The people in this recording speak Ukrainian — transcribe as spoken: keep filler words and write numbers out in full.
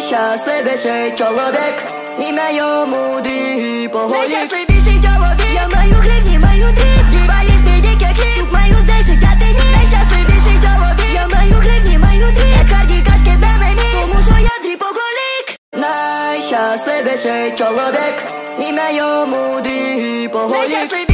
Найщасливіший чоловік, ім'я мудрий поголік. Найщасливіший чоловік, я маю гривні, маю дріб. Діва їсть дик як хліб, маю з десятяти ніг. Найщасливіший чоловік, я маю гривні, маю дріб. Карді кашки на мені, тому що я дрібоголік. Найщасливіший чоловік, ім'я мудрий поголік.